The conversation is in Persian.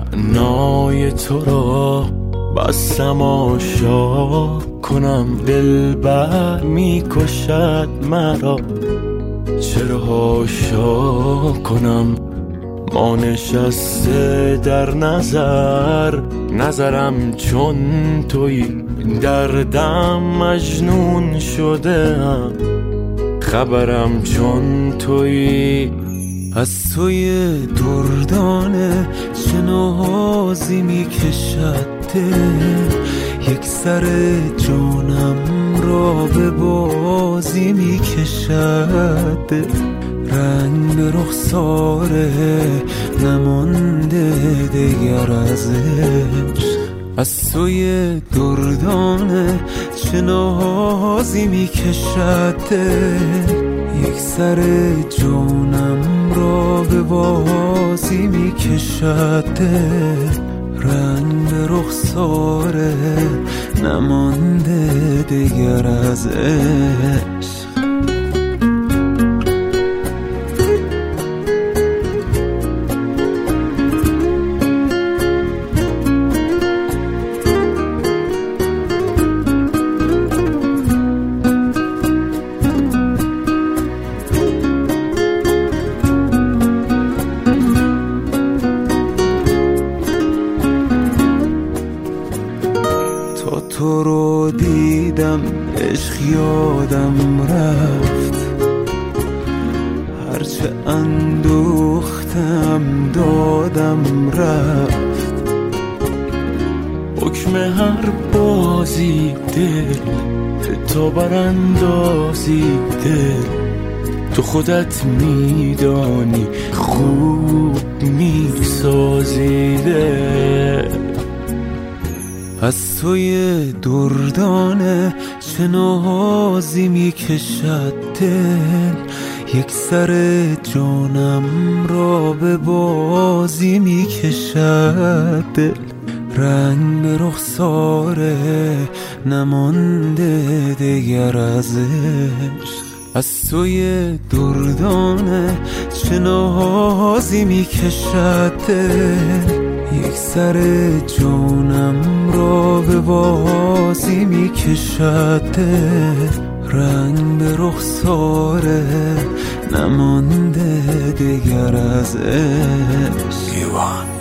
معنای تو را بستم آشا کنم، دلبر میکشد مرا چرا حاشا کنم. ما نشسته در نظرم چون تویی، دردم مجنون شده‌ام خبرم چون تویی. از توی دردانه چه نازی میکشد دل، یک سر جانم را به بازی میکشد دل. رنگ به رخساره نمانده دیگر از عشق، از توی دردانه چه نازی میکشد دل، یک سر جانم را به بازی میکشد دل. رنگ به رخساره نمانده دیگر از عشق. تو رو دیدم عشق یادم رفت، هرچه اندوختم دادم رفت. حکم هر بازی دل تو براندازی دل، تو خودت میدانی خوب میسازی دل. از توی دردانه چه نازی میکشد دل، یک سر جانم را به بازی میکشد دل. رنگ به رخساره نمانده دیگر از عشق، از توی دردانه چه نازی میکشد دل، یک سر جانم را به بازی میکشد دل. رنگ به رخساره نمانده دیگر از عشق.